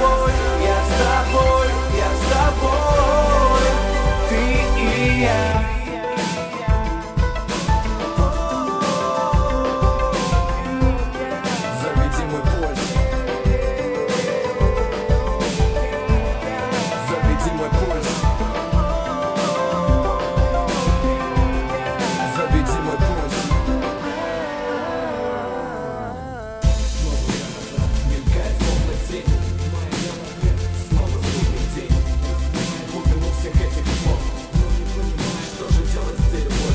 тобой, я с тобой, я с тобой, ты и я. Заведи мой пульс, заведи мой пульс, заведи мой пульс. Мелькает словно тень, снова судный день. Глубину всех этих слов, что же делать с дерьмом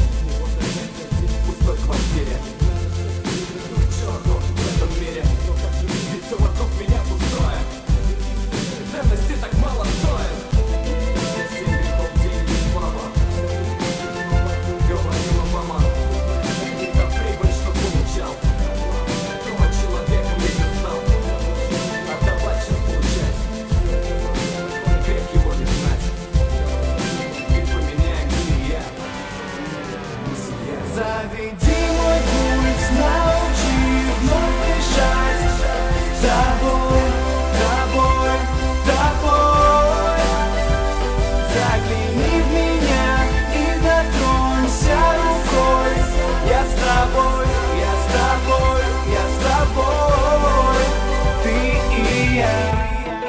в пустой квартире? К черту в этом мире, ведь все вокруг меня пустое. Ценности так мало стоят. Все грехов день и слава, говорила мама. Та прибыль, что получал, этого человека мне не знал. Отдавать, чем получать, грех его не знать. И поменяем ты и я. Заведи мой пульс, научи вновь дышать тобой, тобой, тобой. Загляни в меня и дотронься рукой. Я с тобой, я с тобой, я с тобой, ты и я.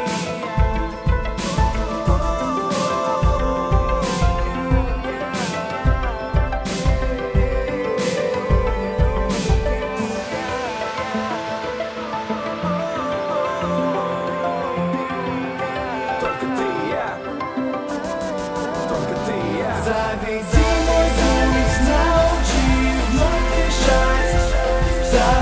Только ты и я, только ты и я. Заведи мой пульс, научи вновь дышать.